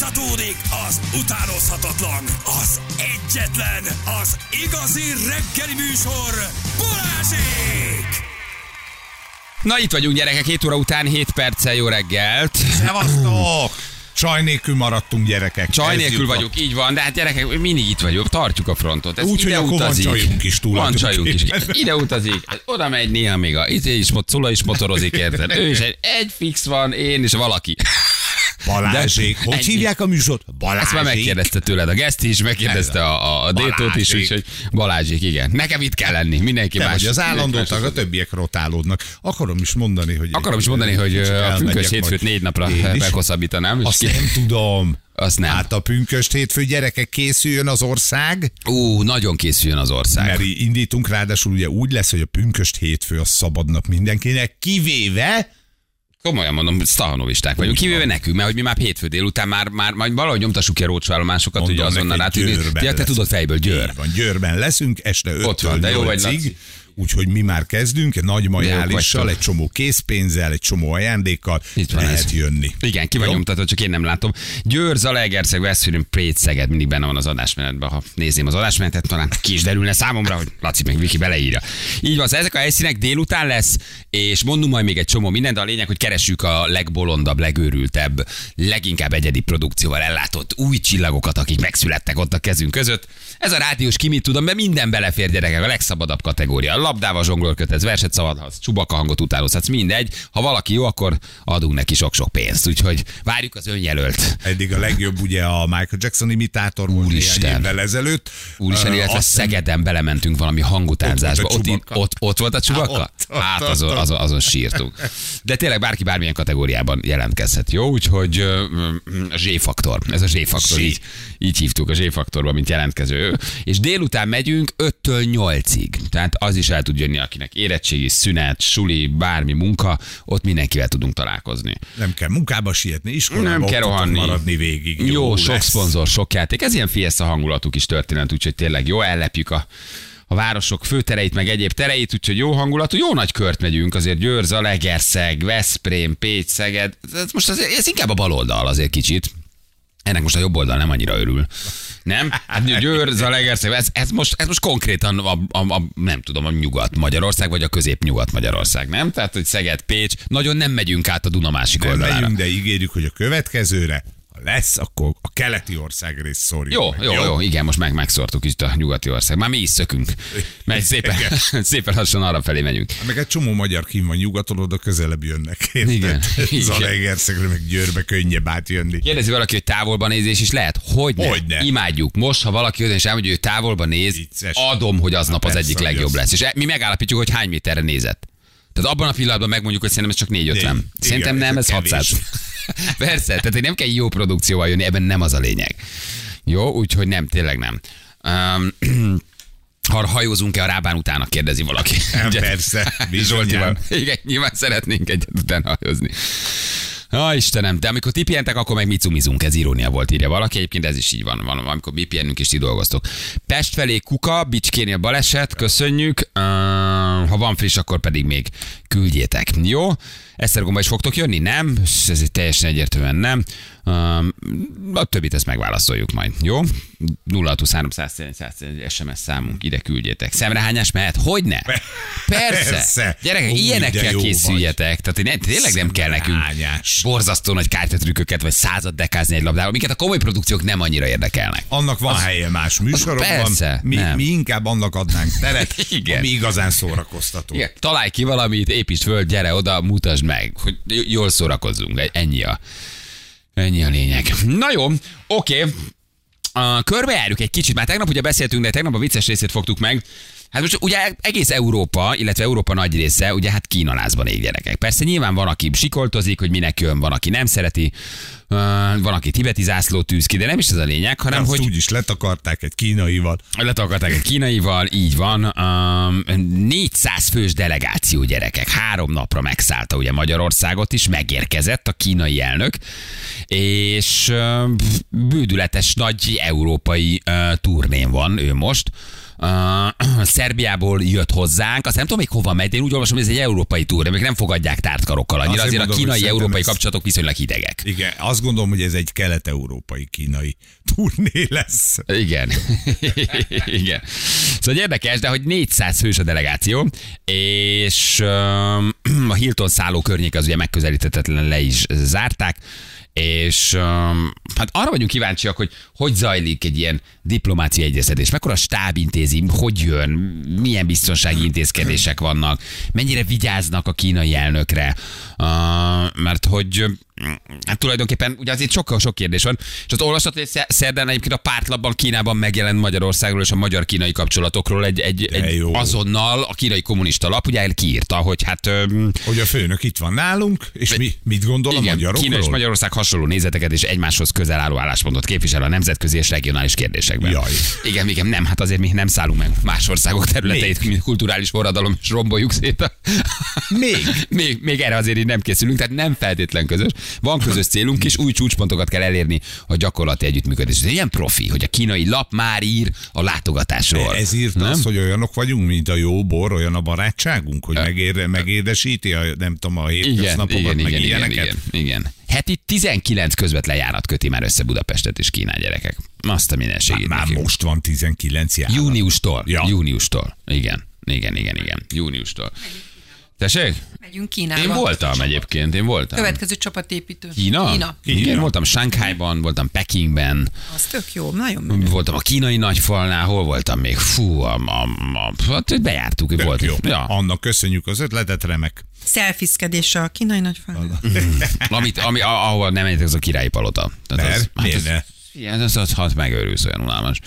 Folytatódik az utánozhatatlan, az egyetlen, az igazi reggeli műsor, Balázsék! Na itt vagyunk, gyerekek, 7 óra után 7 perccel, jó reggelt. Szevasztok! Csaj nélkül maradtunk, gyerekek. Csaj nélkül vagyunk, így van, de hát gyerekek, mindig itt vagyunk, tartjuk a frontot. Úgy, hogy akkor van csajunk is túl. Van csajunk is. Ide utazik, oda megy néha még Cula is motorozik, érted? Ő is egy fix van, én és valaki. Balázsék. Hogy hívják a műsort? Balázsék. Ezt már megkérdezte tőled a Geszti is, megkérdezte a Détót is, úgyhogy Balázsék, igen. Nekem itt kell lenni, mindenki más. Az állandó tag, a többiek rotálódnak. Akarom is mondani, hogy a pünkös hétfőt 4 napra meghosszabbítanám. Azt nem tudom. Azt nem. Hát a pünkösd hétfő, gyerekek, készüljön az ország. Nagyon készüljön az ország. Mert indítunk, ráadásul ugye úgy lesz, hogy a pünkösd hétfő a szabad nap mindenkinek, kivéve... Komolyan mondom, szahanovisták vagyunk, kivéve nekünk, mert hogy mi már hétfő délután már valahogy nyomtassuk ki a rócsállomásokat, ugye azonnal rátűnni. Te tudod fejből, Győr. Van, Győrben leszünk, este 5-től 8-ig. Úgyhogy mi már kezdünk, egy nagy majálissal, egy csomó készpénzzel, egy csomó ajándékkal lehet jönni. Igen, ki vagy nyomtatva, csak én nem látom. Győr, Zalaegerszeg, Veszprém, Précs, Szeged mindig benne van az adásmenetben. Ha nézném az adásmenetet, talán ki is derülne számomra, hogy Laci meg Viki beleírja. Így van, ezek a helyszínek délután lesz, és mondunk majd még egy csomó mindent, de a lényeg, hogy keressük a legbolondabb, legőrültebb, leginkább egyedi produkcióval ellátott új csillagokat, akik megszülettek ott a kezünk között. Ez a rádiós kimit tudom, mert minden belefér, gyerekek, a legszabadabb kategória. Labdával zsonglőrködhetsz, verset szabadhatsz, Csubaka hangot utánozhatsz, mindegy. Ha valaki jó, akkor adunk neki sok-sok pénzt. Úgyhogy várjuk az önjelölt. Eddig a legjobb ugye a Michael Jackson imitátor volt néhány évvel ezelőtt. Úristen, illetve Szegeden belementünk valami hangutánzásba. Ott volt a Csubaka? Hát azon sírtunk. De tényleg bárki bármilyen kategóriában jelentkezhet, jó? Úgyhogy a Z-faktor. Ez a Z-faktor. Így hívtuk a Z-faktorban, mint jelentkező. És délután megyünk 5-től 8-ig. Tehát az is el tud jönni, akinek érettségi, szünet, suli, bármi munka, ott mindenkivel tudunk találkozni. Nem kell munkába sietni, iskolába, nem kell rohanni, maradni végig. Jó sok szponzor, sok játék. Ez ilyen fiesta hangulatuk is történet, úgyhogy tényleg jó, ellepjük a városok főtereit, meg egyéb tereit, úgyhogy jó hangulatú, jó nagy kört megyünk, azért Győr, Zalaegerszeg, Veszprém, Pécs, Szeged. Ez inkább a baloldal azért kicsit. Ennek most a jobb oldal nem annyira örül. Nem? Hát Győr, Zalaegerszeg, ez most konkrétan nem tudom, a Nyugat-Magyarország, vagy a Közép-Nyugat-Magyarország, nem? Tehát, hogy Szeged, Pécs, nagyon nem megyünk át a Duna másik oldalára. Nem megyünk, de ígérjük, hogy a következőre, lesz, akkor a keleti országrész szórjuk. Jó, igen, most megszórtuk itt a nyugati ország. Már mi is szökünk. Mert szépen lassan arra felé megyünk. Meg egy csomó magyar kín van nyugaton, oda közelebb jönnek. Igen. Zalaegerszegre, meg Győrbe könnyebb átjönni. Kérdezi valaki, hogy távolban nézés is lehet? Hogyne. Imádjuk. Most, ha valaki jön és elmondja, hogy ő távolban néz, vicces. Adom, hogy aznap az egyik legjobb lesz. És mi megállapítjuk, hogy hány méterre nézett. Tehát abban a pillanatban megmondjuk, hogy szerintem ez csak 450. Szerintem nem, ez 600. Persze, tehát hogy nem kell jó produkcióval jönni, ebben nem az a lényeg. Jó, úgyhogy nem, tényleg nem. Ha hajózunk-e a Rábán utána, kérdezi valaki. Persze, Zsoltival. Igen, nyilván szeretnénk egyet utána hajózni. Istenem, de amikor ti pihentek, akkor meg mi cumizunk, ez irónia volt, írja valaki. Egyébként ez is így van, amikor mi pihenünk és ti dolgoztok. Pest felé Kuka, Bicskénél baleset, köszönjük. Ha van friss, akkor pedig még küldjétek. Jó? Esztergomba is fogtok jönni? Nem? Ez teljesen egyértelműen nem. A többit ezt megválaszoljuk majd. Jó? 0623 SMS számunk, ide küldjétek. Szemrehányás mehet? Hogyne? Persze. Gyerekek, ilyenekkel készüljetek. Tehát tényleg nem kell nekünk borzasztó nagy kártyatrükköket, vagy 100 dekázni egy labdával, minket a komoly produkciók nem annyira érdekelnek. Annak van helye más műsorokban. Persze, mi inkább annak adnánk teret, ami igazán szórakoztató. Igen. Találj ki valamit, építsd föl, gyere oda, mutasd meg, hogy jól szórakozzunk. Ennyi a lényeg. Na jó, oké. Körbejárjuk egy kicsit. Már tegnap ugye beszéltünk, de tegnap a vicces részét fogtuk meg. Hát most ugye egész Európa, illetve Európa nagy része, ugye hát kínalázban ég, gyerekek. Persze nyilván van, aki sikoltozik, hogy minek jön, van, aki nem szereti, van, aki tibeti zászlót tűz ki, de nem is ez a lényeg, hanem azt hogy... úgyis letakarták egy kínaival. Így van. 400 fős delegáció, gyerekek. 3 napra megszállta ugye Magyarországot is, megérkezett a kínai elnök, és bődületes nagy európai turnén van ő most. Szerbiából jött hozzánk, azt nem tudom még hova megy, én úgy olvasom, hogy ez egy európai túr, de még nem fogadják tártkarokkal annyira, azért a kínai-európai kapcsolatok viszonylag hidegek. Igen, azt gondolom, hogy ez egy kelet-európai kínai turné lesz. Igen. Igen. Szóval érdekes, de hogy 400 fős a delegáció, és a Hilton szálló környék az ugye megközelíthetetlen, le is zárták, és hát arra vagyunk kíváncsiak, hogy zajlik egy ilyen diplomáciai egyeztetés, mekkora stáb intézi, hogy jön, milyen biztonsági intézkedések vannak, mennyire vigyáznak a kínai elnökre, mert hogy hát tulajdonképpen ugye azért sok kérdés van, és azt olvasott, hogy szerdán egyébként a Pártlapban Kínában megjelent Magyarországról és a magyar-kínai kapcsolatokról egy azonnal a kínai kommunista lap ugye kiírta, hogy hát... hogy a főnök itt van nálunk, és mit gondol a magyarokról? Kína és Magyarország hasonló nézeteket és egymáshoz közel álló álláspontot képvisel a nemzetközi és regionális kérdésekben. Jaj. Igen, nem, hát azért mi nem szállunk meg más országok területeit, mint kulturális forradalom, és romboljuk szét. Még erre azért így nem készülünk, tehát nem feltétlen közös. Van közös célunk, és új csúcspontokat kell elérni a gyakorlati együttműködés. Ez ilyen profi, hogy a kínai lap már ír a látogatásról. Ez írt azt, hogy olyanok vagyunk, mint a jó bor, olyan a barátságunk, hogy megérdesíti a, nem tudom, a hétköznapokat, meg ilyeneket. Igen. Heti 19 közvetlen járat köti már össze Budapestet és Kínát, gyerekek. Azt a minden segít. Már most van 19 járat. Júniustól. Ja. Júniustól. Igen. Júniustól. Tessék? Megyünk Kínába. Én voltam egyébként, Következő csapatépítő. Kína? Igen, voltam Shanghaiban, voltam Pekingben. Az tök jó, nagyon menő. Voltam a kínai nagyfalnál, hol voltam még? Fú, hát bejártuk, hogy volt. Ja. Annak köszönjük az ötletet, remek. Szelfiszkedés a kínai nagyfalnál. Ahol nem menjetek, az a királyi palota. Miért ne? Igen, az megőrülsz, olyan unalmas.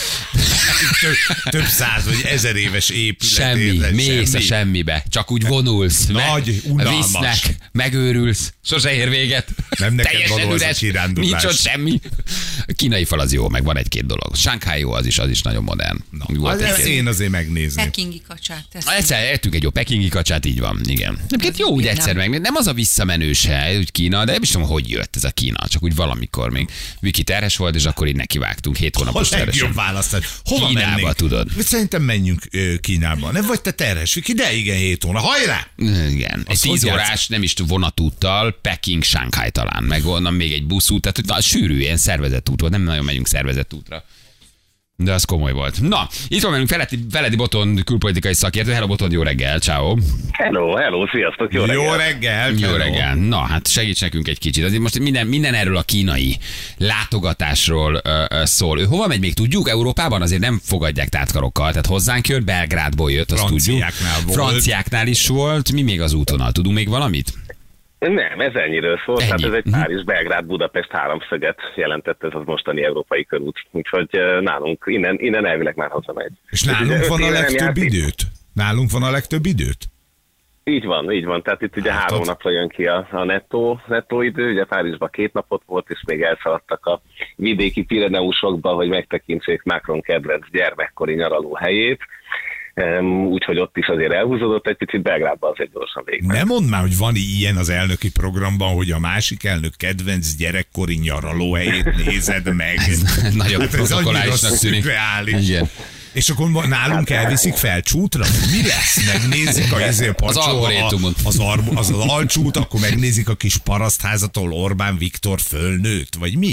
Több száz vagy 1000 éves épület. Semmi, mész a semmibe, csak úgy vonulsz. Nagy, unalmas. Visznek, megőrülsz, sose ér véget. Nem neked való ez a kirándulás. Nincs ott semmi. A kínai fal az jó, meg van egy-két dolog. Shanghai jó, az is nagyon modern. Én azért megnézném. Pekingi kacsát. Egyszer ettünk egy jó pekingi kacsát, így van, igen. Jó, úgy egyszer meg. Nem az a visszamenős hely, úgy Kína, de nem is tudom, hogy jött ez a Kína, csak úgy valamikor még Viki terhes volt, és akkor így nekivágtunk 7 hónapos terhesen. A legjobb választás. Hova Kínába, mennénk? tudod. Szerintem menjünk Kínába. Nem vagy te terhes, Viki? De igen, 7 hónap. Hajrá! Igen. Egy 10 órás, nem is vonatúttal, Peking, Shanghai talán, meg onnan még egy buszút, tehát sűrű, ilyen szervezett út volt, nem nagyon megyünk szervezett útra. De az komoly volt. Na, itt van velünk Feledi Botond, külpolitikai szakértő. Hello Botond, jó reggel, ciao. Hello, sziasztok, jó reggel. Jó reggel. Na, hát segíts nekünk egy kicsit. Azért most minden erről a kínai látogatásról szól. Ő hova megy, még tudjuk? Európában azért nem fogadják tártkarokkal, tehát hozzánk jött, Belgrádból jött, azt tudjuk. Franciáknál is volt. Mi még az útvonal? Tudunk még valamit? Nem, ez ennyiről szól, tehát ez egy Párizs-Belgrád-Budapest háromszöget jelentett ez az mostani európai körút, úgyhogy nálunk innen elvileg már hazamegy. És nálunk van a legtöbb időt? Nálunk van a legtöbb időt? Így van, tehát itt ugye 3 napra jön ki a nettó idő, ugye Párizsban 2 napot volt, és még elszaladtak a vidéki Pireneusokba, hogy megtekintsék Macron kedvenc gyermekkori nyaraló helyét. Úgyhogy ott is azért elhúzódott egy picit, Belgrádban azért gyorsan végig. Nem mondd már, hogy van ilyen az elnöki programban, hogy a másik elnök kedvenc gyerekkori nyaralóhelyét nézed meg. Ez nagyon protokollálisnak tűnik. Igen. És akkor nálunk elviszik felcsútra? Mi lesz? Megnézik az alcsút, akkor megnézik a kis parasztházatól Orbán Viktor fölnőtt, vagy mi?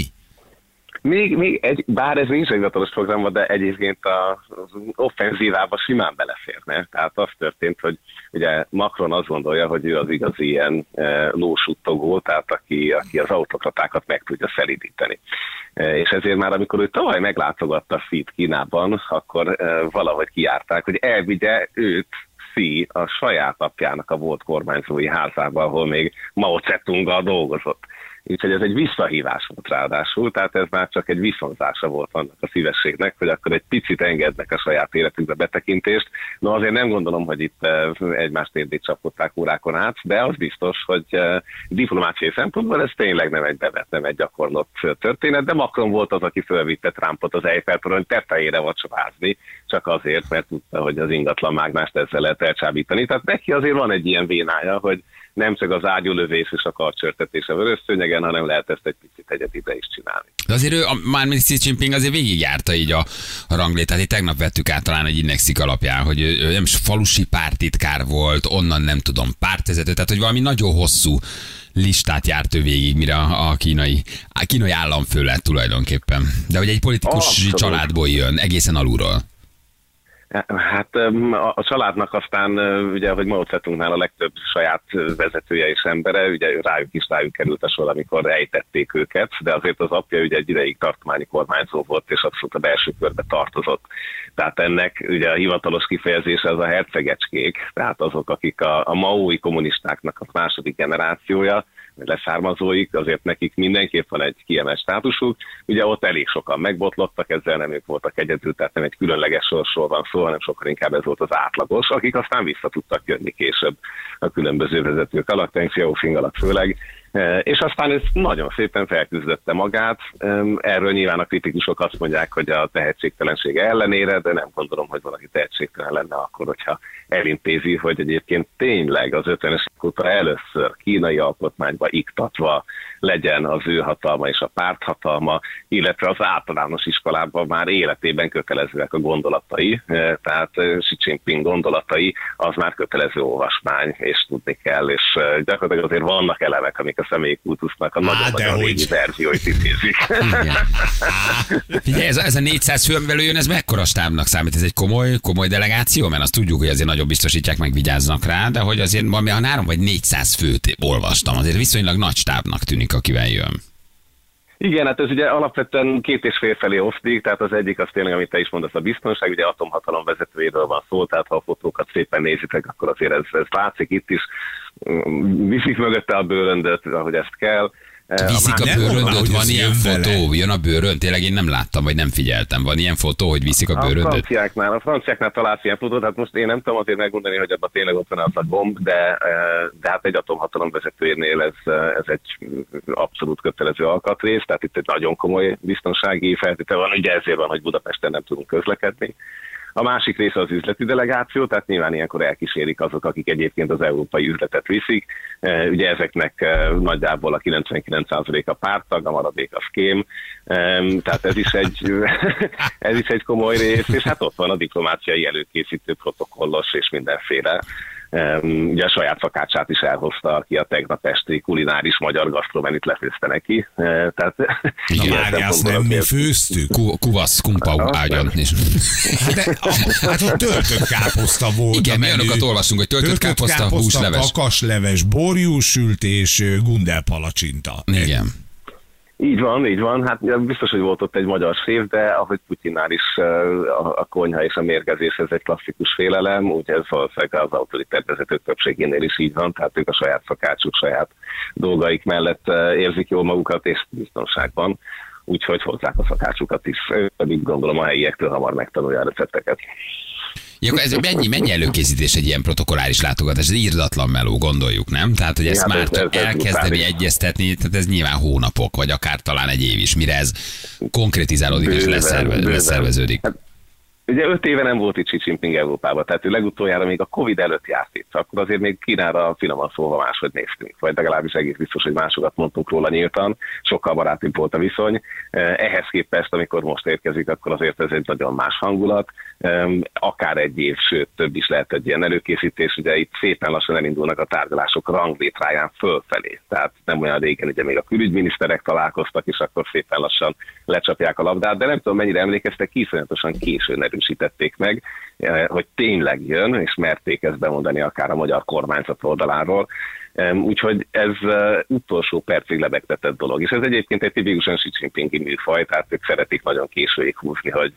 Bár ez nincs hivatalos programban, de egyébként az offenzívába simán beleférne. Tehát az történt, hogy ugye Macron azt gondolja, hogy ő az igazi ilyen lósuttogó, tehát aki az autokratákat meg tudja szelídíteni. És ezért már amikor ő tavaly meglátogatta Xit Kínában, akkor valahogy kijárták, hogy elvigye őt Xi a saját apjának a volt kormányzói házába, ahol még Mao Zedonggal dolgozott. Úgyhogy ez egy visszahívás volt ráadásul, tehát ez már csak egy viszonzása volt annak a szívességnek, hogy akkor egy picit engednek a saját életükbe betekintést. No, azért nem gondolom, hogy itt egymást térdét csapották órákon át, de az biztos, hogy diplomáciai szempontból ez tényleg nem egy bevett, nem egy gyakorlott történet, de Macron volt az, aki fölvitte Trumpot az Eiffel-torony tetejére vacsorázni, csak azért, mert tudta, hogy az ingatlan mágnást ezzel lehet elcsábítani. Tehát neki azért van egy ilyen vénája, hogy nem csak az ágyúlövés és a karcsörtetés a vörös szőnyegen, hanem lehet ezt egy picit egyedibe is csinálni. De azért ő, mármint Xi Jinping azért végigjárta így a ranglétát. Itt tegnap vettük át talán egy indexik alapján, hogy ő nem is falusi pártitkár volt, onnan nem tudom, pártvezető, tehát hogy valami nagyon hosszú listát járt ő végig, mire a kínai államfő lett tulajdonképpen. De hogy egy politikus családból jön, egészen alulról. Hát a családnak aztán, ugye, hogy Mao Zedongnál a legtöbb saját vezetője és embere, ugye rájuk került a sor, amikor ejtették őket, de azért az apja ugye egy ideig tartományi kormányzó volt, és abszolút a belső körbe tartozott. Tehát ennek ugye a hivatalos kifejezése az a hercegecskék, tehát azok, akik a maói kommunistáknak a második generációja, leszármazóik, azért nekik mindenképp van egy kiemelt státusuk. Ugye ott elég sokan megbotlottak, ezzel nem ők voltak egyedül, tehát nem egy különleges sorsról van szó, hanem sokkal inkább ez volt az átlagos, akik aztán vissza tudtak jönni később a különböző vezetők alatt, Deng Xiaoping alatt főleg. És aztán ez nagyon szépen felküzdötte magát. Erről nyilván a kritikusok azt mondják, hogy a tehetségtelensége ellenére, de nem gondolom, hogy valaki tehetségtelen lenne akkor, hogyha elintézi, hogy egyébként tényleg az 50-es évek óta először kínai alkotmányba iktatva legyen az ő hatalma és a párt hatalma, illetve az általános iskolában már életében kötelezőek a gondolatai, tehát Xi Jinping gondolatai, az már kötelező olvasmány, és tudni kell, és gyakorlatilag azért vannak elemek, amik a személyi kultusznak a nagyon-nagyon régi verzióit idézik. Figyelj, ez a 400 fő, amivel jön, ez mekkora stábnak számít? Ez egy komoly delegáció? Mert azt tudjuk, hogy azért nagyon biztosítják, meg vigyáznak rá, de hogy azért valami 300 vagy 400 főt olvastam, azért viszonylag nagy stábnak tűnik, akivel jön. Igen, hát ez ugye alapvetően 2,5 felé osztik, tehát az egyik az tényleg, amit te is mondasz, a biztonság, ugye atomhatalom vezetőjéről van szó, tehát ha a fotókat szépen nézitek, akkor azért ez látszik itt is, viszik mögötte a bőröndöt, ahogy ezt kell. Viszik a bőröndöt, van ilyen fotó, jön a bőrönd, tényleg én nem láttam, vagy nem figyeltem, van ilyen fotó, hogy viszik a bőröndöt? A franciáknál találsz ilyen fotót, hát most én nem tudom azért megmondani, hogy abban tényleg ott van az a gomb, de hát egy atomhatalom vezetőjénél ez egy abszolút kötelező alkatrész, tehát itt egy nagyon komoly biztonsági feltétel van, ugye ezért van, hogy Budapesten nem tudunk közlekedni. A másik része az üzleti delegáció, tehát nyilván ilyenkor elkísérik azok, akik egyébként az európai üzletet viszik. Ugye ezeknek nagyjából a 99%-a párttag, a maradék a szkém, tehát ez is egy komoly rész, és hát ott van a diplomáciai előkészítő protokollos és mindenféle. Ugye a saját szakácsát is elhozta, aki a tegnap esti kulináris magyar gasztromenüt lefőzte neki. Tehát, azt nem mi főztük. Kuvasz, kumpau ágyon. Hát ott töltött káposzta volt. Igen, mi olyanokat olvasunk, hogy töltött káposzta, húsleves. Kakasleves, borjúsült és gundelpalacsinta. Igen. Így van. Hát biztos, hogy volt ott egy magyar séf, de ahogy Putyinnál is a konyha és a mérgezés, ez egy klasszikus félelem, úgyhogy ez valószínűleg az autoritár vezetők többségénél is így van, tehát ők a saját szakácsuk, saját dolgaik mellett érzik jól magukat és biztonságban, úgyhogy hozzák a szakácsukat is, pedig gondolom a helyiektől hamar megtanulja a recepteket. Ja, ez mennyi előkészítés egy ilyen protokolláris látogatás? Ez írdatlan meló, gondoljuk, nem? Tehát, hogy ezt már csak elkezdeni, egyeztetni, tehát ez nyilván hónapok, vagy akár talán egy év is, mire ez konkretizálódik és leszerveződik. Hát, ugye 5 éve nem volt itt Xi Jinping Európában, tehát ő legutoljára még a Covid előtt járt itt, akkor azért még Kínára finoman szólva máshogy néztünk, vagy legalábbis egész biztos, hogy másokat mondtunk róla nyíltan, sokkal barátibb volt a viszony. Ehhez képest, amikor most érkezik, akkor azért ez egy nagyon más hangulat, akár egy év, sőt több is lehet egy ilyen előkészítés, ugye itt szépen lassan elindulnak a tárgyalások ranglétráján fölfelé, tehát nem olyan régen, ugye még a külügyminiszterek találkoztak, és akkor szépen lassan lecsapják a labdát, de nem tudom mennyire emlékeztek, iszonyatosan későn erősítették meg, hogy tényleg jön, és merték ezt bemondani akár a magyar kormányzat oldaláról. Úgyhogy ez utolsó percig lebegtetett dolog. És ez egyébként egy tipikusan Xi Jinpingi műfaj, tehát ők szeretik nagyon későig húzni, hogy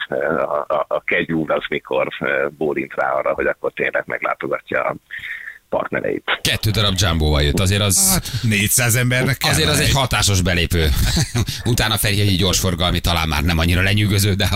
a kegyúr az mikor bólint rá arra, hogy akkor tényleg meglátogatja a partnereit. 2 darab Jumbo-val jött, azért az... Hát 400 embernek kell. Azért az egy hatásos belépő. Utána Ferihegyi gyorsforgalmi talán már nem annyira lenyűgöző, de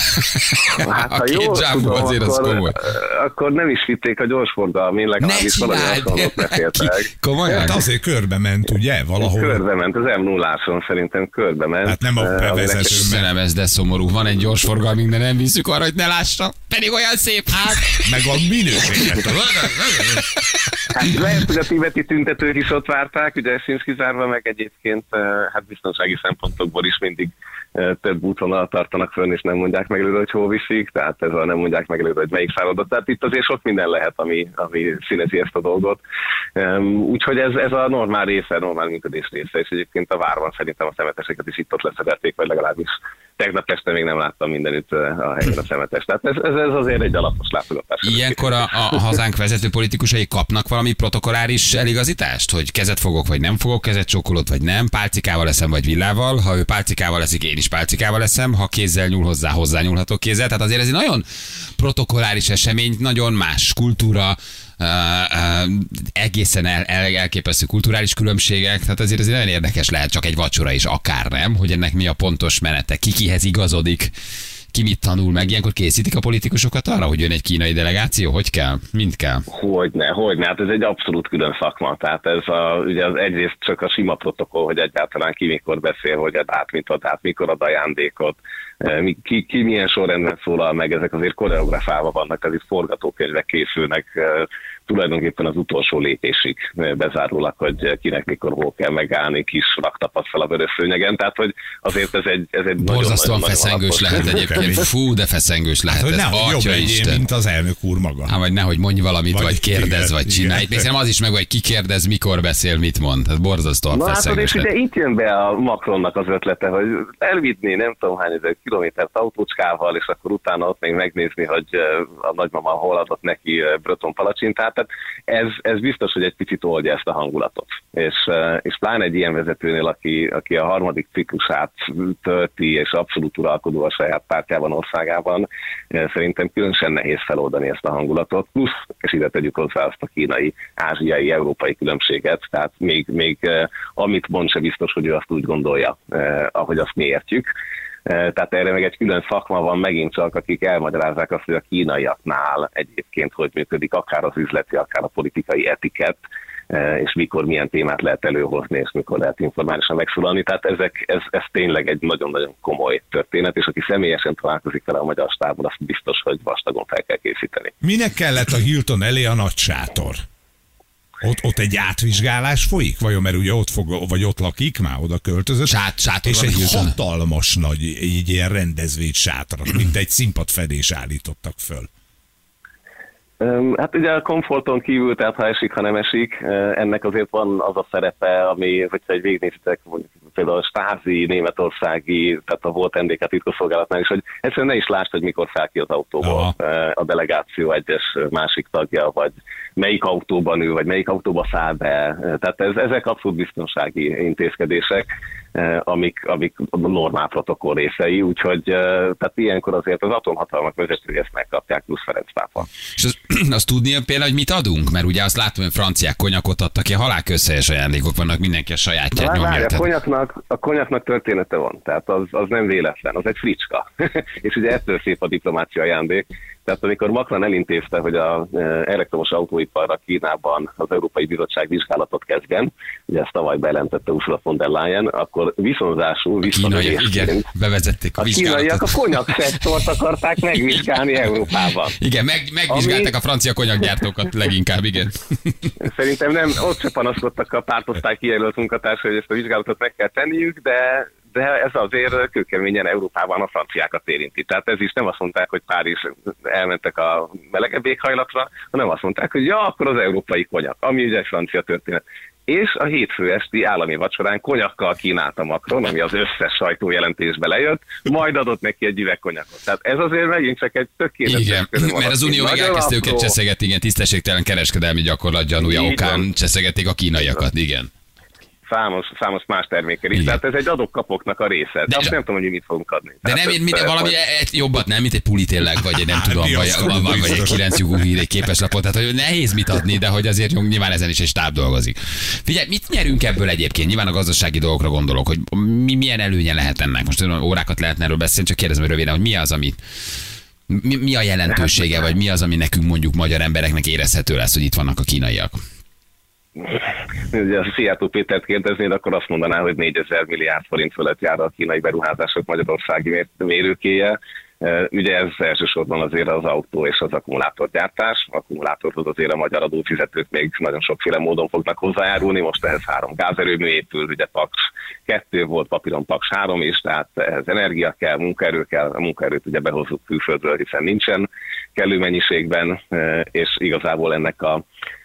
hát, a 2 Jumbo azért az komoly. Akkor nem is vitték a gyorsforgalmi, legalábbis valami beszéltek. Komolyan? Hát azért körbe ment, ugye? Valahol. Körbe ment, az M0-áson szerintem körbe ment. Hát nem a bevezető. Nem, ez de szomorú. Van egy gyorsforgalmink, de nem visszük arra, hogy ne lássa. Pedig olyan szép. Hát. Meg a minőséget. Hát lehet, hogy a tibeti tüntetők is ott várták, ugye sincs kizárva, meg egyébként hát biztonsági szempontokból is mindig több útvonalat tartanak fönn, és nem mondják meg előre, hogy hol viszik, tehát ezzel nem mondják meg előre, hogy melyik szállodott. Tehát itt azért sok minden lehet, ami színezi ezt a dolgot. Úgyhogy ez a normál része, normál működés része, és egyébként a várban szerintem a szemeteseket is itt-ott leszedelték, vagy legalábbis tegnap este még nem láttam mindenütt a helyen a szemetest. Tehát ez azért egy alapos látogatás. Ilyenkor a hazánk vezető politikusai kapnak valami protokolláris eligazítást? Hogy kezet fogok, vagy nem fogok, kezet csókolót, vagy nem, pálcikával leszem, vagy villával. Ha ő pálcikával leszik, én is pálcikával leszem. Ha kézzel nyúl hozzá nyúlhatok kézzel. Tehát azért ez egy nagyon protokolláris esemény, nagyon más kultúra, egészen elképesztő kulturális különbségek, tehát azért ez nagyon érdekes lehet, csak egy vacsora is, akár nem, hogy ennek mi a pontos menete, ki kihez igazodik, ki mit tanul meg, ilyenkor készítik a politikusokat arra, hogy jön egy kínai delegáció, hogy kell, mind kell? Hogyne, hát ez egy abszolút külön szakma, tehát ez ugye az egyrészt csak a sima protokoll, hogy egyáltalán ki mikor beszél, hogy mit ad át, mikor ad ajándékot, ki milyen sorrendben szólal meg, ezek azért koreografálva vannak, azért forgatókönyvek készülnek, tulajdonképpen az utolsó lépésig bezárólag, hogy kinek mikor hol kell megállni, kis raktapadt fel a vörös szőnyegen, tehát hogy azért ez egy borzasztóan feszengős lehet egyébként. Fú, de feszengős lehet Hát, hogy ez. nehogy jobb legyél, mint az elnök úr maga. Hát, vagy nehogy mondj valamit, vagy kérdez, vagy csinálj. Igen. Még szerintem az is meg, hogy ki kérdez, mikor beszél, mit mond. Ez borzasztóan feszengős és lehet. ugye itt jön be a Macronnak az ötlete, hogy elvinni nem tudom hány ezer kilométert autócskával, és akkor utána ott még megnézni, hogy a nagymama hol adott neki breton palacsintát. Tehát ez biztos, hogy egy picit oldja ezt a hangulatot. És pláne egy ilyen vezetőnél, aki a harmadik ciklusát tölti, és abszolút uralkodó a saját pártjában, országában, szerintem különösen nehéz feloldani ezt a hangulatot. Plusz, és ide tegyük hozzá azt a kínai, ázsiai, európai különbséget, tehát még amit mond se biztos, hogy ő azt úgy gondolja, ahogy azt mi értjük. Tehát erre meg egy külön szakma van megint csak, akik elmagyarázzák azt, hogy a kínaiaknál egyébként hogy működik akár az üzleti, akár a politikai etikett, és mikor milyen témát lehet előhozni, és mikor lehet informálisan megszólalni. Tehát ez tényleg egy nagyon-nagyon komoly történet, és aki személyesen találkozik vele a magyar stábban, azt biztos, hogy vastagon fel kell készíteni. Minek kellett a Hilton elé a nagy sátor? Ott egy átvizsgálás folyik? Vajon, mert ugye ott lakik, már oda költözött. Sátor és van egy Hilton. hatalmas nagy, így ilyen rendezvény sátrat, mint egy színpadfedés állítottak föl. Hát ugye a komforton kívül, tehát ha esik, ha nem esik, ennek azért van az a szerepe, ami, hogyha egy végignézitek, például a Stázi, németországi, tehát a volt NDK titkosszolgálatnál is, hogy egyszerűen ne is lásd, hogy mikor száll ki az autóból a delegáció egyes másik tagja, vagy melyik autóban ül, vagy melyik autóba száll be. Tehát ezek abszolút biztonsági intézkedések, amik a normál protokoll részei, úgyhogy tehát ilyenkor azért az atomhatalmak vezetői ezt megkapják, plusz Ferenc pápa. És azt tudni például, hogy mit adunk? Mert ugye azt látom, hogy franciák konyakot adtak ki, halálközhelyes ajándékok vannak, mindenki a sajátját nyomja. A konyaknak története van, tehát az nem véletlen, az egy fricska. És ugye ettől szép a diplomácia ajándék. Tehát amikor Macron elintézte, hogy az elektromos autóiparra Kínában az Európai Bizottság vizsgálatot kezdjen, ugye ezt tavaly bejelentette Ursula von der Leyen, akkor viszonzásul igen, bevezették a vizsgálatot. A kínaiak a konyakszektort akarták megvizsgálni Európában. Igen, megvizsgálták a francia konyakgyártókat leginkább, igen. Szerintem nem, ott se panaszkodtak a pártosztály kijelölt munkatársai, hogy ezt a vizsgálatot meg kell tenniük, de ez azért kőkeményen Európában a franciákat érinti. Tehát ez is nem azt mondták, hogy Párizs elmentek a melegebb éghajlatra, hanem azt mondták, hogy ja, akkor az európai konyak, ami ugye egy francia történet. És a hétfő esti állami vacsorán konyakkal kínálta Macron, ami az összes sajtójelentésbe lejött, majd adott neki egy üveg konyakot. Tehát ez azért megint csak egy tökéletes. Igen, mert az Unió meg elkezdte őket cseszegetni, igen, tisztességtelen kereskedelmi gyakorlat gyanúja okán cseszegették a kínaiakat, igen. Számos más termékkel is. Tehát ez egy adok-kapoknak a része. De azt nem tudom, hogy mit fogunk adni. De nem, valami jobbat nem, mint egy puli tényleg, vagy egy nem tudom, vagy egy 9 lyukú hír, képeslapot. Tehát hogy nehéz mit adni, de hogy azért nyilván ezen is egy stáb dolgozik. Figyelj, mit nyerünk ebből egyébként? Nyilván a gazdasági dolgokra gondolok, hogy milyen előnye lehet ennek. Most órákat lehetne erről beszélni, csak kérdezem röviden, hogy mi az, ami mi a jelentősége, vagy mi az, ami nekünk mondjuk magyar embereknek érezhető lesz, hogy itt vannak a kínaiak? Ugye a Szijjártó Pétert kérdeznéd, akkor azt mondaná, hogy 4000 milliárd forint fölött jár a kínai beruházások magyarországi mérőkéje. Ugye ez elsősorban azért az autó és az akkumulátorgyártás. Akkumulátorhoz azért a magyar adófizetők még nagyon sokféle módon fognak hozzájárulni. Most ehhez 3 gázerőmű épül, ugye Paks 2 volt, papíron Paks 3 is, tehát ehhez energia kell, munkaerő kell. A munkaerőt ugye behozzuk külföldről, hiszen nincsen kellő mennyiségben, és igazából ennek a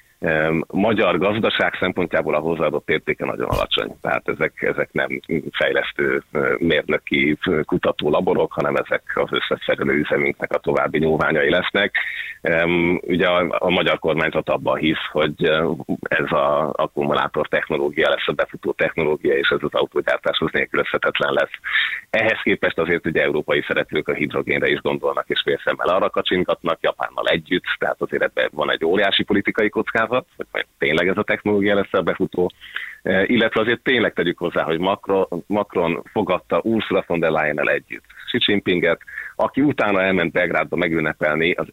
magyar gazdaság szempontjából a hozzáadott értéke nagyon alacsony. Tehát ezek nem fejlesztő mérnöki kutató laborok, hanem ezek az összeszerelő üzemünknek a további nyúlványai lesznek. Ugye a magyar kormányzat abban hisz, hogy ez az akkumulátor technológia lesz a befutó technológia, és ez az autógyártáshoz nélkülözhetetlen lesz. Ehhez képest azért ugye európai szereplők a hidrogénre is gondolnak, és félszemmel arra kacsingatnak, Japánnal együtt, tehát azért ebben van egy óriási politikai kockázat, hogy majd tényleg ez a technológia lesz a befutó, illetve azért tényleg tegyük hozzá, hogy Macron fogadta Ursula von der Leyen-el együtt Xi Jinpinget, aki utána elment Belgrádba megünnepelni az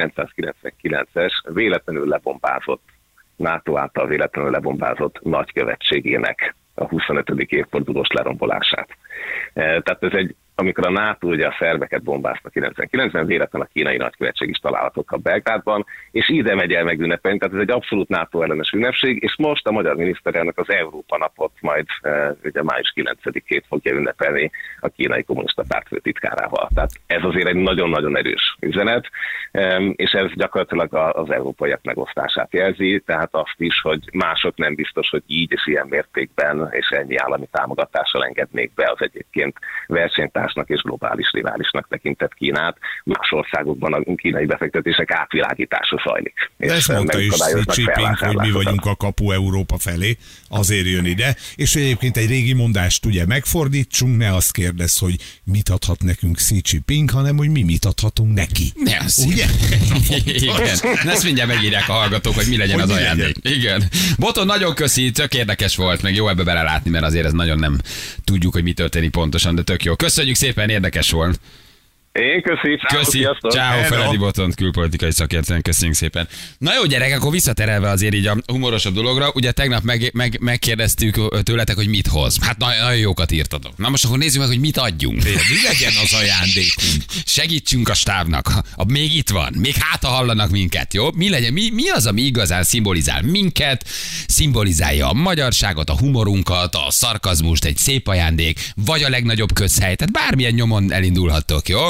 1999-es véletlenül lebombázott, NATO által véletlenül lebombázott nagykövetségének a 25. évfordulós lerombolását. Tehát ez amikor a NATO ugye a szerbeket bombázta 99-ben, véletlenül a kínai nagykövetség is találhatók a Belgrádban, és ide megy el megünnepelni, tehát ez egy abszolút NATO ellenes ünnepség, és most a magyar miniszterelnök az Európa napot majd ugye május 9-ét fogja ünnepelni a kínai kommunista párt főtitkárával. Tehát ez azért egy nagyon-nagyon erős üzenet, és ez gyakorlatilag az európaiak megosztását jelzi, tehát azt is, hogy mások nem biztos, hogy így és ilyen mértékben és ennyi állami támogatással engednék be az egyébként versenytársnak és globális riválisnak tekintett Kínát. Más országokban a kínai befektetések átvilágítása zajlik. De ezt mondta is Xi Jinping, hogy mi vagyunk a kapu Európa felé, azért jön ide. És egyébként egy régi mondást ugye megfordítsunk, ne azt kérdezz, hogy mit adhat nekünk Xi Jinping, hanem hogy mi mit adhatunk neki. Ugye? Igen. Ezt mindjárt megírják a hallgatók, hogy mi legyen hogy az ajándék. Igen. Boton, nagyon köszi, tök érdekes volt, meg jó ebbe belelátni, mert azért ez nagyon nem tudjuk, hogy mi történik pontosan, de tök jó. Köszönjük szépen, érdekes volt. Én köszi. Ciao, Feledi Botont, külpolitikai szakértően, köszönjük szépen. Na jó gyerekek, akkor visszaterelve azért így a humorosabb dologra, ugye tegnap megkérdeztük tőletek, hogy mit hoz. Hát nagyon jókat írtatok. Na most akkor nézzük meg, hogy mit adjunk. Mi legyen az ajándékunk? Segítsünk a stábnak. Még itt van, még háta hallanak minket, jó? Mi legyen, mi az, ami igazán szimbolizál minket, szimbolizálja a magyarságot, a humorunkat, a szarkazmust, egy szép ajándék, vagy a legnagyobb közhely. Tehát bármilyen nyomon elindulhattok, jó?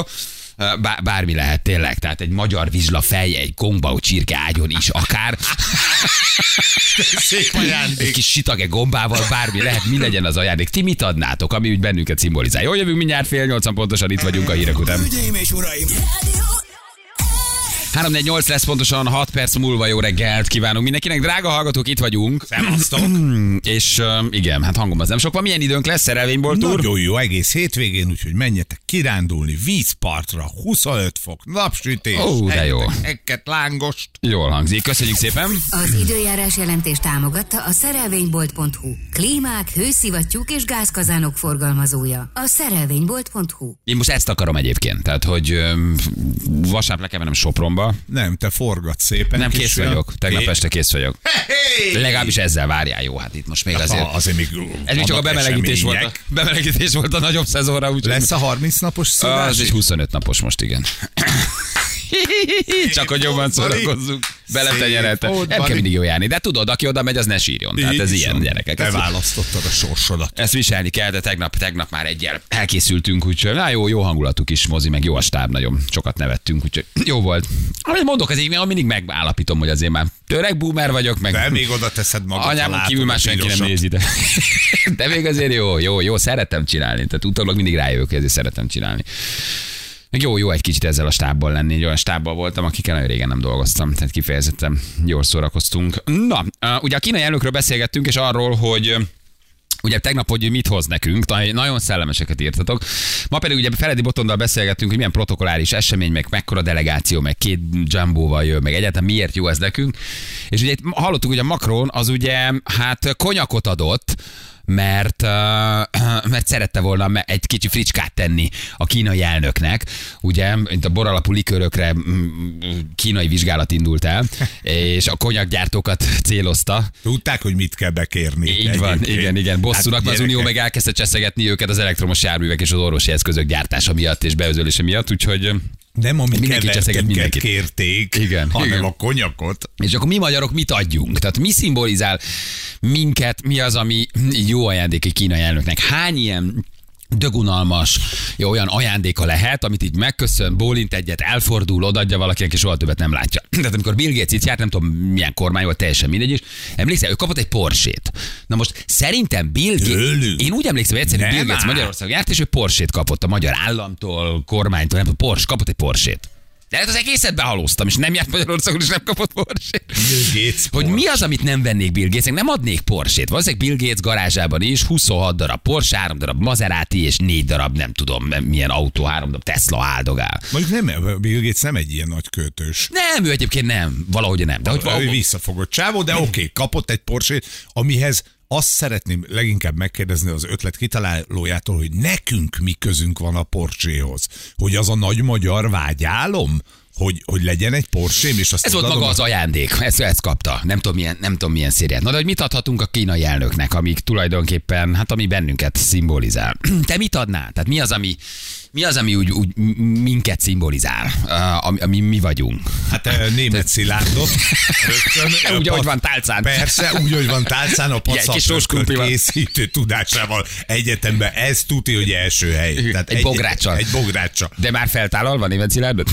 Bármi lehet tényleg, tehát egy magyar vizsla fej, egy gombau csirke ágyon is akár. Szép ajándék. Egy kis sitage gombával, bármi lehet, mi legyen az ajándék. Ti mit adnátok, ami úgy bennünket szimbolizál? Jól jövünk mindjárt 7:30 pontosan, itt vagyunk a hírek után. Hölgyeim és uraim! 3-4-8 lesz pontosan, 6 perc múlva jó reggelt kívánunk mindenkinek. Drága hallgatók, itt vagyunk. Szevasztok! És igen, hát hangom az nem sok van. Milyen időnk lesz? Szerelvényból túr? Nagyon jó, egész hétvégén, úgyhogy menjetek kirándulni vízpartra, 25 fok, napsütés. Ó, de jó. Ekket lángost. Jól hangzik, köszönjük szépen. Az időjárás jelentést támogatta a szerelvénybolt.hu. Klímák, hőszivattyúk és gázkazánok forgalmazója. A szerelvénybolt.hu. Én most ezt akarom egyébként, tehát hogy vasárnap le kell mennem Sopronba. Nem, te forgatsz szépen. Nem, kész vagyok. Tegnap este kész vagyok. Legalábbis ezzel várjál. Jó, hát itt most még azért még ez még csak a bemelegítés volt a nagyobb szezonra. Lesz a 30 napos szívás? Az egy 25 napos most, igen. Csak hogy jobban szórakozzunk. Beletenyerelte. Nem kell mindig jó járni. De tudod, aki oda megy, az ne sírjon. Tehát ez ilyen, gyerekek. Te választottad a sorsodat. Ezt viselni kell, de tegnap már egyel elkészültünk, úgyhogy jó hangulatuk is, mozi, meg jó a stáb, nagyon sokat nevettünk, úgyhogy jó volt. Amit mondok, azért mindig megállapítom, hogy azért már öreg boomer vagyok, meg... De még oda teszed magad. Anyámon kívül már senki nem nézi, de még azért jó, szeretem csinálni. Tehát utólag mindig rájövök, hogy ezért szeretem csinálni. Meg jó egy kicsit ezzel a stábbal lenni. Egy olyan stábbal voltam, akikkel nagyon régen nem dolgoztam, tehát kifejezetten jól szórakoztunk. Na, ugye a kínai elnökről beszélgettünk, és arról, hogy ugye tegnap, hogy mit hoz nekünk, nagyon szellemeseket írtatok. Ma pedig ugye Feledi Botondal beszélgettünk, hogy milyen protokolláris esemény, meg mekkora delegáció, meg 2 Jumbo-val jön, meg egyáltalán miért jó ez nekünk. És ugye hallottuk, hogy a Macron az ugye hát konyakot adott mert szerette volna egy kicsi fricskát tenni a kínai elnöknek. Ugye, mint a boralapú likőrökre kínai vizsgálat indult el, és a konyakgyártókat célozta. Tudták, hogy mit kell bekérni. Így van, igen. Bosszúnak az Unió meg elkezdte cseszegetni őket az elektromos járművek és az orvosi eszközök gyártása miatt és beözölése miatt, úgyhogy nem a mi kevertünket mindenkit kérték, hanem a konyakot. És akkor mi magyarok mit adjunk? Tehát mi szimbolizál minket, mi az, ami jó ajándék egy kínai elnöknek? Hány ilyen dögunalmas, olyan ajándéka lehet, amit így megköszön, bólint egyet, elfordul, odaadja valakinek, és soha többet nem látja. Tehát amikor Bill Gates itt járt, nem tudom milyen kormány volt, teljesen mindegy is, emlékszel, ő kapott egy Porsét. Na most szerintem Bill Gates, én úgy emlékszem, hogy egyszerűen Bill Gates Magyarország járt, és ő Porsét kapott a magyar államtól, kormánytól, nem tudom, kapott egy Porsét. De hát az egészet behalóztam, és nem járt Magyarországon, és nem kapott Porsét. Hogy mi az, amit nem vennék Bill Gatesnek? Nem adnék Porsét. Valószínűleg Bill Gates garázsában is 26 darab Porsche, 3 darab Maserati, és 4 darab, nem tudom, milyen autó, 3 darab Tesla áldogál. Mondjuk nem, Bill Gates nem egy ilyen nagy költős. Nem, ő egyébként nem. Valahogy nem. De hogy visszafogott csávó, de oké, kapott egy Porsét, amihez azt szeretném leginkább megkérdezni az ötlet kitalálójától, hogy nekünk mi közünk van a Porséhoz. Hogy az a nagy magyar vágyálom, hogy legyen egy Porschém, és azt ez volt maga az ajándék, ezt kapta. Nem tudom milyen szériát. Na de hogy mit adhatunk a kínai elnöknek, amik tulajdonképpen, hát ami bennünket szimbolizál. Te mit adnál? Tehát mi az, ami úgy minket szimbolizál, ami mi vagyunk? Hát német Szilárdot. Úgy, ahogy van tálcán. Persze, úgy, hogy van tálcán, a passzapörkölt készítő tudásával egyetemben. Ez tudja, hogy első hely. Tehát egy bográccsal. Egy bográccsal. De már feltállalva német Szilárdot?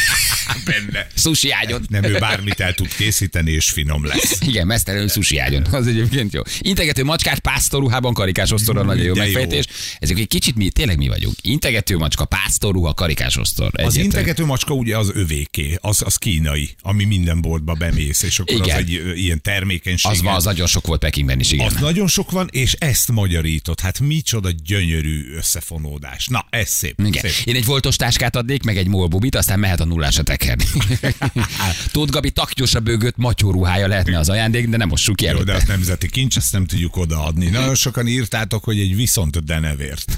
Benne. Sushi ágyon. Nem, ő bármit el tud készíteni, és finom lesz. Igen, mesztelenül sushi ágyon. Az egyébként jó. Integető macskát pásztorruhában, karikás osztorral, nagyon jó megfejtés. Ezek egy kicsit tényleg mi vagyunk. Integető macska, pásztorruha, karikás osztor. Az integető macska ugye az övéké, az kínai, ami minden boltba bemész, és akkor igen. Az egy ilyen termékenység. Az nagyon sok volt Pekingben is, igen. Az nagyon sok van, és ezt magyarított. Hát micsoda gyönyörű összefonódás. Na, ez szép. Igen. Szép. Én egy voltos táskát adnék, meg egy molbubit, aztán mehet a nullásra tekerni. Tóth Gabi taktyosra bőgött matyóruhája lehetne az ajándék, de nem mossuk ki előtte. Jó, de a nemzeti kincs, ezt nem tudjuk odaadni. Nagyon sokan írtátok, hogy egy viszont denevért.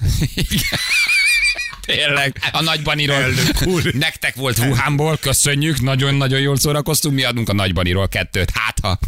Tényleg, a nagybaniról. Nektek volt Wuhanból, köszönjük, nagyon-nagyon jól szórakoztunk, mi adunk a nagybaniról 2, hát ha.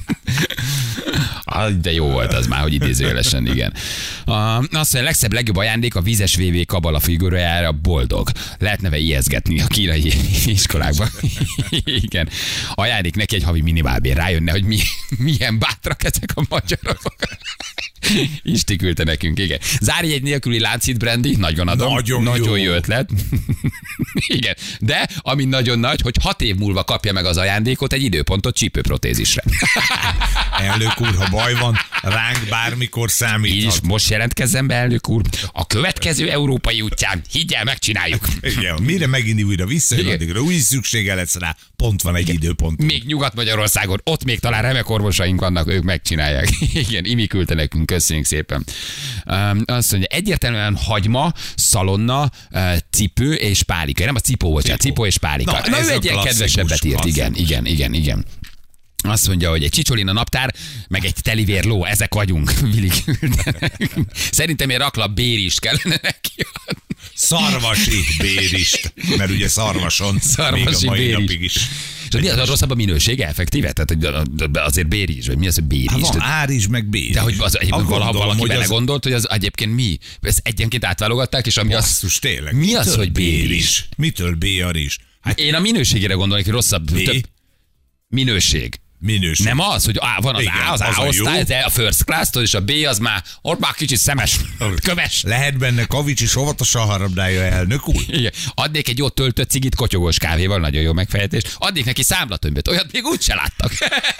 De jó volt az már, hogy idézőjelesen, igen. Azt mondja, a legszebb, legjobb ajándék a vízes VV kabala figurájára boldog. Lehet neve ijeszgetni a kínai iskolákban. Igen. Ajándék neki egy havi minimálbér. Rájönne, hogy milyen bátrak ezek a magyarok. Isti küldte nekünk, igen. Zárjegy nélküli láncít brandy, nagyon adom. Nagyon jó ötlet. Igen. De, ami nagyon nagy, hogy 6 év múlva kapja meg az ajándékot egy időpontot csípőprotézisre. Elnök úr, ha baj van, ránk bármikor számíthat. És most jelentkezzen be, elnök úr. A következő európai útján, higgyel, megcsináljuk. Igen, mire megint újra visszajön, addigra úgy szüksége lesz rá, pont van egy időpont. Még Nyugat-Magyarországon, ott még talán remek orvosaink vannak, ők megcsinálják. Igen, Imi küldte nekünk, köszönjük szépen. Azt mondja, egyértelműen hagyma, szalonna, cipő és pálika. Nem a cipó, bocsánat, cipó és pálika. Na ő egy ilyen kedvesebbet írt, igen. Azt mondja, hogy egy csicsolina naptár, meg egy telivér ló, ezek vagyunk. Szerintem egy raklap bérist kellene neki adni. Szarvasi bérist, mert ugye szarvason még a mai napig is. És mi az a rosszabb a minősége effektíve? Tehát azért bérizs, vagy mi az, hogy bérizs? Hát van árizs, meg bérizs. De hogy az egyébként valaki belegondolt, hogy az egyébként mi? Ezt egyenként átválogatták, és ami basszus, tényleg. Mi az, hogy bérizs? Mitől bérizs? Hát én a minőségére gondolok, hogy rosszabb. Minőség. Nem az, hogy van az A, az A-osztály, a first class-tól, és a B az már, ott már kicsit szemes, köves. Lehet benne kavics, és óvatosan harabdálja elnök úr. Igen. Adnék egy jó töltött cigit kotyogós kávéval, nagyon jó megfejtés. Adnék neki számlatömböt, olyat még úgyse láttak.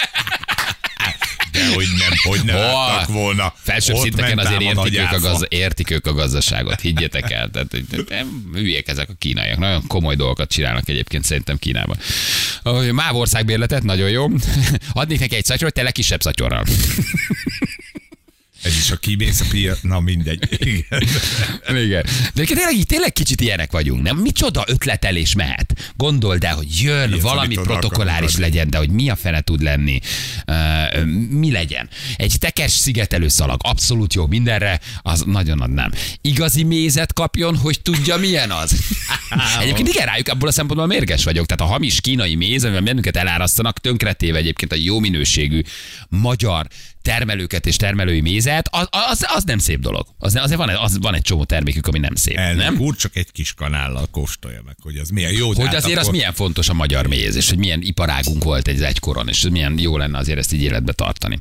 De hogy nem láttak volna. Felsőbb szinteken azért értik ők a gazdaságot, higgyétek el. Tehát, nem hülyék ezek a kínaiak. Nagyon komoly dolgokat csinálnak egyébként szerintem Kínában. MÁV országbérletet, nagyon jó. Adnék neki egy szatyor, tele kisebb szatyorral. Ez is a kimész a piac, na mindegy. Igen. Igen. De tényleg kicsit ilyenek vagyunk, nem? Micsoda ötletelés mehet? Gondold el, hogy jön Ilyet, valami amit protokolláris akarod. legyen, de hogy mi a fene tud lenni? Mi legyen? Egy tekes szigetelő szalag, abszolút jó mindenre, az nagyon adnám. Igazi mézet kapjon, hogy tudja milyen az. Egyébként igen, rájuk abból a szempontból mérges vagyok. Tehát a hamis kínai méz, amivel bennünket elárasztanak, tönkretéve egyébként a jó minőségű magyar termelőket és termelői mézet, az nem szép dolog. Azért van egy csomó termékük, ami nem szép. Elnök Nem? úr, csak egy kis kanállal kóstolja meg, hogy az milyen jó. de Hogy hát azért az akkor- milyen fontos a magyar méz, és hogy milyen iparágunk volt egykoron, és milyen jó lenne azért ezt így életbe tartani.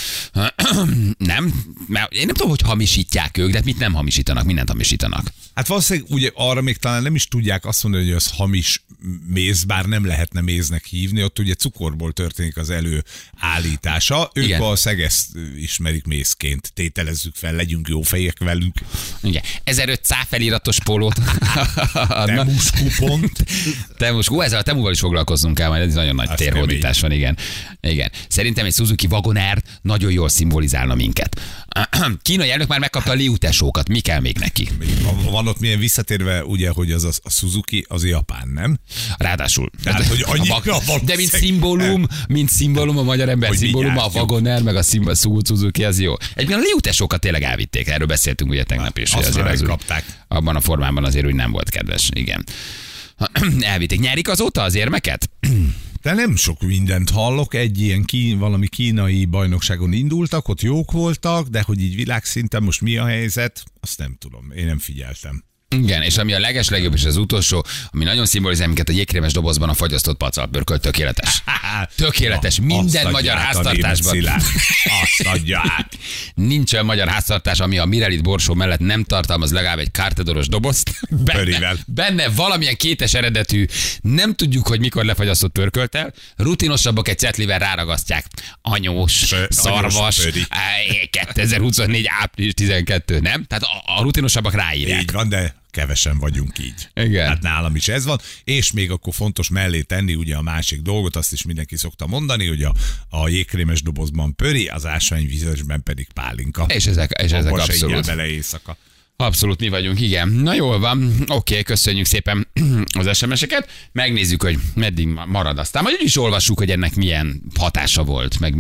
Nem? Mert én nem tudom, hogy hamisítják ők, de mit nem hamisítanak, mindent hamisítanak. Hát valószínűleg ugye arra még talán nem is tudják azt mondani, hogy az hamis méz, bár nem lehetne méznek hívni, ott ugye cukorból történik az előállítása. Ők Igen. valószínűleg ezt ismerik mézként. Tételezzük fel, legyünk jó fejek velük. Igen. 1500 feliratos pólót. Temus kupont. Temus, ezzel a Temuval is foglalkoznunk kell, majd ez nagyon nagy Az térhódítás van, igen. Igen. Szerintem egy Suzuki Wagoner nagyon jól szimbolizálna minket. Kínai elnök már megkapta a Liu tesókat, mi kell még neki? Van ott milyen visszatérve, ugye, hogy az a Suzuki, az japán, nem? Ráadásul. Tehát, hogy annyira de mint valószínűleg- szimbólum, a magyar ember Hogy mi szimbóluma, a gyártjuk. Wagoner, meg a Suzuki, az jó. Egyébként a Liu tesókat tényleg elvitték, erről beszéltünk ugye tegnap is. hogy Azt azért már az úgy- megkapták. Abban a formában azért úgy nem volt kedves, igen. Elvitték. Nyerik azóta az érmeket? De nem sok mindent hallok, egy ilyen valami kínai bajnokságon indultak, ott jók voltak, de hogy így világszinten most mi a helyzet, azt nem tudom, én nem figyeltem. Igen, és ami a legeslegjobb, és az utolsó, ami nagyon szimbolizál minket, a jégkrémes dobozban a fagyasztott pacalpörköl, tökéletes. Tökéletes, minden Azt magyar adja át a háztartásban. német Szilárd. Azt adja át. Nincs olyan magyar háztartás, ami a Mirelit borsó mellett nem tartalmaz legalább egy kártedoros dobozt. Pörivel. Benne valamilyen kétes eredetű, nem tudjuk, hogy mikor lefagyasztott pörköltel, rutinosabbak egy cetlivel ráragasztják. Anyós, szarvas, anyós pöri. 2024. április 12, nem? Tehát a rutinosabbak ráírják. Így van, de kevesen vagyunk így. Igen. Hát nálam is ez van, és még akkor fontos mellé tenni ugye a másik dolgot, azt is mindenki szokta mondani, hogy a jégkrémes dobozban pöri, az ásványvizesben pedig pálinka. És ezek Abba se abszolút. igyál bele éjszaka. Abszolút mi vagyunk, igen. Na jól van, oké, köszönjük szépen az SMS-eket. Megnézzük, hogy meddig marad aztán. Majd úgy is olvassuk, hogy ennek milyen hatása volt, meg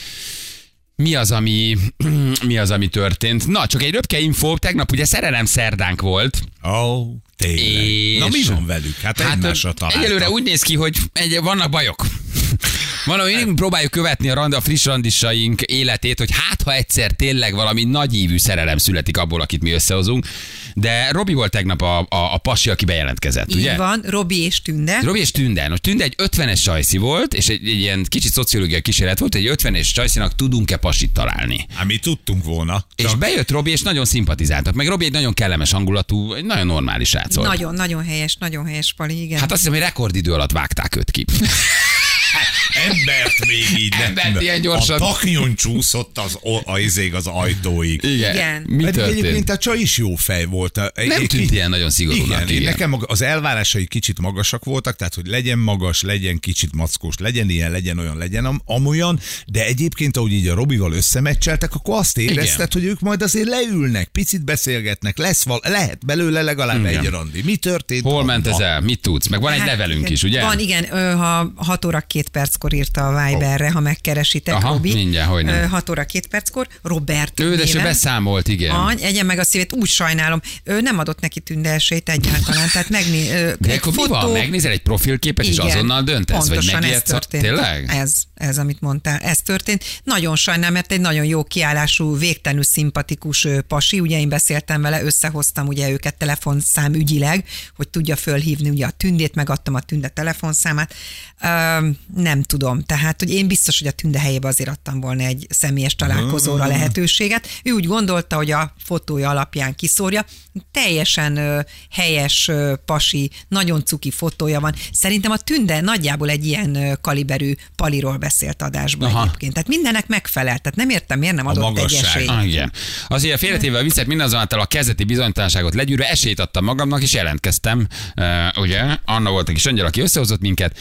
mi az, ami történt. Na, csak egy röpke info, tegnap ugye szerelem szerdánk volt. Ó, tényleg. És- Na mi van velük? Hát egymásra találtak. egyelőre úgy néz ki, hogy vannak bajok. Van, hogy mindig próbáljuk követni a friss randisaink életét, hogy hát ha egyszer tényleg valami nagyívű szerelem születik abból, akit mi összehozunk. De Robi volt tegnap a pasi, aki bejelentkezett, ugye? Így van, Robi és Tünde. Robi és Tünde. Most Tünde egy 50-es sajszi volt, és egy ilyen kicsit szociológiai kísérlet volt, egy 50-es sajszinak tudunk-e pasit találni. Hát mi tudtunk volna. És bejött Robi, és nagyon szimpatizáltak. Meg Robi egy nagyon kellemes hangulatú, egy nagyon normális srác volt. Nagyon helyes, Pali, igen. Hát azt hiszem, hogy rekordidő alatt vágták őt ki. Embert még így Embert nem. ilyen gyorsan. A taknyon csúszott az ajtóig. Igen. Mi Pedig történt? egyébként a csaj is jó fej volt. Nem tűnt ilyen nagyon szigorúnak. Igen, nekem az elvárásai kicsit magasak voltak, tehát hogy legyen magas, legyen kicsit mackós, legyen ilyen, legyen olyan, legyen amolyan, de egyébként, ahogy így a Robival összemeccseltek, akkor azt érezted, hogy ők majd azért leülnek, picit beszélgetnek, lehet belőle legalább Igen. egy randi. Mi történt? Hol ment ez abba? el? Mit tudsz? Meg van egy levelünk igen. is, ugye? Van, igen, ha 6 óra 2 perckor írta a Viberre, ha megkeresitek, Aha, Robi. mindjárt, hogy nem. 6 óra 2 perckor, Robert Ő, de se néven. beszámolt, igen. Egyen meg a szívét, úgy sajnálom. Ő nem adott neki Tünde esélyt egyáltalán. Tehát De akkor mi van? Megnézel egy profilképet, és Igen, azonnal döntesz? Vagy pontosan ez megijedsz? történt. Tényleg? Ez, amit mondtál, ez történt. Nagyon sajnálom, mert egy nagyon jó kiállású, végtelenül szimpatikus pasi. Ugye én beszéltem vele, összehoztam ugye őket telefonszám ügyileg, hogy tudja fölhívni ugye a Tündét, megadtam a Tünde telefonszámát. Nem tudom. Tehát, hogy én biztos, hogy a Tünde helyébe azért adtam volna egy személyes találkozóra lehetőséget. Ő úgy gondolta, hogy a fotója alapján kiszórja. Teljesen helyes pasi, nagyon cuki fotója van. Szerintem a Tünde nagyjából egy ilyen kaliberű paliról beszélt adásban egyébként. Tehát mindennek megfelelt. Tehát nem értem, miért nem adott egy magasság. esélyt. Igen. Azért félretéve viszont mindazonáltal a kezdeti bizonytalanságot legyűrve esélyt adtam magamnak, és jelentkeztem. Ugye? Anna volt a kis angyal, aki összehozott minket.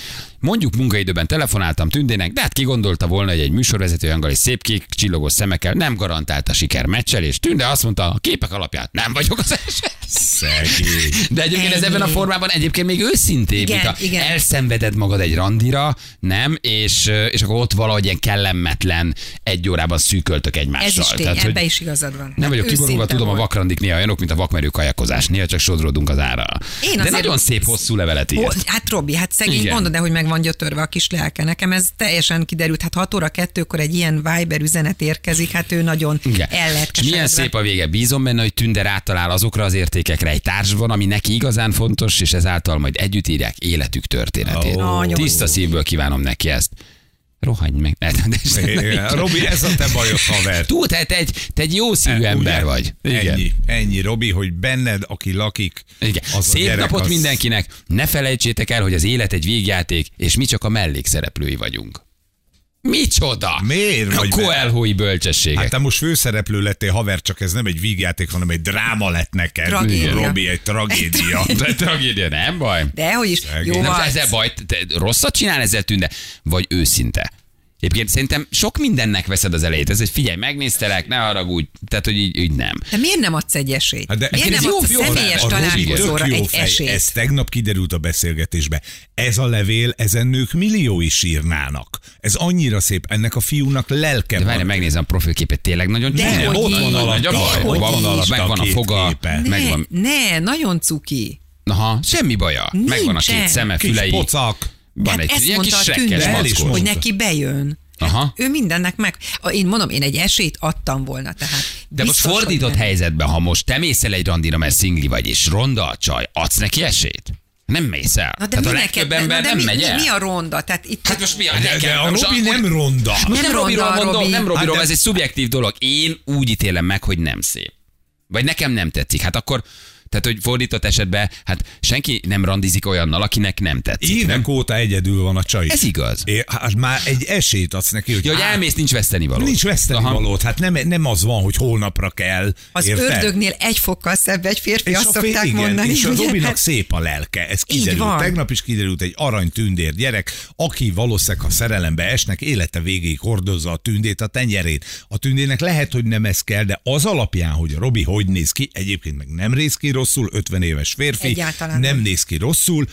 Mondjuk munkaidőben telefonáltam Tündének, de hát ki gondolta volna, hogy egy műsorvezető angol és szép kék csillogos szemekkel nem garantálta siker meccsel, és Tünde azt mondta, a képek alapján nem vagyok az első. Szegény. De egyébként ez ebben a formában egyébként még őszintébb, Igen, mint igen. elszenveded magad egy randira, nem? És akkor ott valahogy ilyen kellemetlen egy órában szűköltök egymással. Ez is tény, Tehát, hogy ebbe is igazad van. nem vagyok kiborulva, Őszinte tudom, a volt. vakrandik néha olyanok, mint a vakmerő kajakozás. Néha csak sodródunk az ára. Én De azért- nagyon szép hosszú levelet írt. Hát Robi, hát szegény, Igen. mondod, de hogy meg van gyötörve a kis lelke. Nekem ez teljesen kiderült, hát 6 óra 2-kor egy ilyen Viber üzenet érkezik, hát ő nagyon Igen. el lett És milyen keseredve. szép a vége. Bízom benne, hogy Tünde rátalál azokra az értékekre egy társban, ami neki igazán fontos, és ezáltal majd együtt írják életük történetét. Nagyon Tiszta szívből kívánom neki ezt. Rohanj meg. Igen, Robi, ez a te bajod, haver. Túl, te egy jó szívű ember Ugye? vagy. Igen. Ennyi, Robi, hogy benned, aki lakik, Igen. az a Szép gyerek, napot az... mindenkinek. Ne felejtsétek el, hogy az élet egy végjáték, és mi csak a mellékszereplői vagyunk. Micsoda? Miért A vagy Coelho-i bölcsességek. Hát te most főszereplő lettél, haver, csak ez nem egy vígjáték, hanem egy dráma lett neked. Tragédia. Robi, egy tragédia. De tragédia, nem baj. Dehogy is. Szegény. Jó Nem, van. ezzel baj, te rosszat csinál ezzel Tünde? Vagy őszinte? Egyébként szerintem sok mindennek veszed az elejét. Ez egy figyelj, megnéztelek, ne haragudj, tehát hogy így nem. De miért nem adsz egy esélyt? Hát de Miért ez nem jó- adsz jó a személyes a Robi találkozóra Tök jó egy fej. esélyt? Ez tegnap kiderült a beszélgetésbe. Ez a levél, ezen nők milliói sírnának. Ez annyira szép, ennek a fiúnak lelke De van. várj, megnézem a profilképet, tényleg nagyon Dehogy csúnya. így. Ott van alatt, Nagy a baj, Dehogy van így. alatt, megvan a Két foga, képe. megvan. Ne, nagyon cuki. Aha, semmi baja. Megvan a két Nincsen. szeme, Kis fülei. pocak. Van Hát egy ezt ilyen kis mondta a sekkes Tünde, el is mackó. hogy mondta. neki bejön. Aha. Ő mindennek meg. Én mondom, én egy esélyt adtam volna, tehát. De most biztos, hogy fordított nem. helyzetben, ha most te mész el egy randira, mert szingli vagy, és ronda a csaj, adsz neki esélyt? Nem mész el. Na de Tehát a mi legtöbb neked, ember na de nem megy el. mi a ronda? Tehát itt Hát most mi a De a most Robi akkor- nem ronda. Most Nem nem Robiról ronda, mondom, Robi. nem Robiról, Hát de- ez egy szubjektív dolog. Én úgy ítélem meg, hogy nem szép. Vagy nekem nem tetszik. Hát akkor, tehát hogy fordított esetben, hát senki nem randizik olyannal, akinek nem tetszik. Nem? Évek óta egyedül van a csaj. Ez igaz. Hát már egy esélyt adsz neki, hogy, Ja, hogy elmész, nincs vesztenivaló. nincs vesztenivalót. Hát nem az van, hogy holnapra kell. az érted? ördögnél egy fokkal szebb egy férfi, És azt szokták igen, mondani. és a ugye? Robinak Hát szép a lelke, ez Így kiderült. van. Tegnap is kiderült egy arany tündér gyerek, aki valószínűleg a szerelembe esnek, élete végéig hordozza a tündét a tenyerén. A tündének lehet, hogy nem ez kell, de az alapján, hogy a Robi hogy néz ki, egyébként meg nem néz ki rosszul, 50 éves férfi, Egyáltalán nem nem. néz ki rosszul,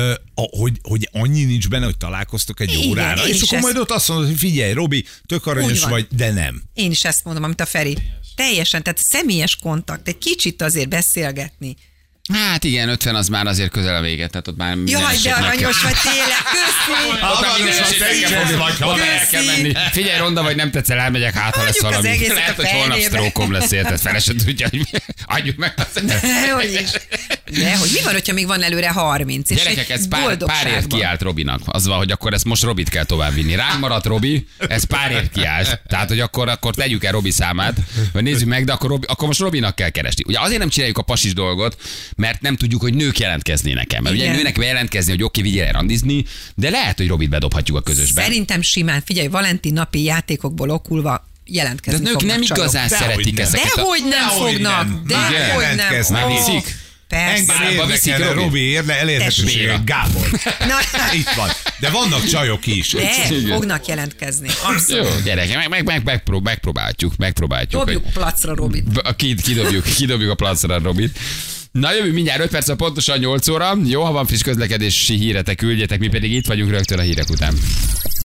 hogy annyi nincs benne, hogy találkoztok egy Igen, órára, én és is akkor ezt- majd ott azt mondod, hogy figyelj, Robi, tök aranyos Úgy van. vagy, de nem. Én is ezt mondom, amit a Feri. Teljesen, tehát személyes kontakt, egy kicsit azért beszélgetni. Hát igen, 50 az már azért közel a vége, tehát ott már minden Jaj, de esetnek- aranyos vagy tényleg, köszi! Ott már minden esetnek fogsz vagy, ha el kell menni. Figyelj, ronda vagy, nem tetszel, elmegyek, hát ha lesz Hagyjuk az valami. egészet Lehet, a hogy holnap fejlébe. sztrókom lesz, érted? Fele se tudja, hogy adjuk meg azt. Dehogy is. De hogy mi van, hogyha még van előre 30? És Gyerekek, egy ez pár ért boldogságban. kiállt Robinak. Az van, hogy akkor ezt most Robit kell továbbvinni. Rám maradt Robi, ez pár ért kiállt. Tehát, hogy akkor tegyük el Robi számát, vagy nézzük meg, de akkor most Robinak kell keresni. Ugye azért nem csináljuk a pasis dolgot, mert nem tudjuk, hogy nők jelentkeznének el. Mert ugye Igen. nőnek bejelentkezni, hogy oké, vigyél el randizni, de lehet, hogy Robit bedobhatjuk a közösbe. Szerintem simán, figyelj, Valentin napi játékokból okulva De jelentkezni nők fognak nem csajok. igazán Dehogy szeretik nem. ezeket. Dehogy nem Dehogy fognak, nem. dehogy nem. Jelentkeznek. Már Ó, viszik? Persze. Bárba Engem veszik, érdekelne, Robi? Robi érne elérhetősége Testvére. Gábor. Na, Itt van. De vannak csajok is. de fognak jelentkezni. Abszolút. Jó, gyerekek, megpróbáljuk. Dobjuk placra Robit. Kidobjuk a placra Robit. Na jövünk mindjárt 5 perc, pontosan 8 óra. Jó, ha van friss közlekedési híretek, küldjetek, mi pedig itt vagyunk rögtön a hírek után.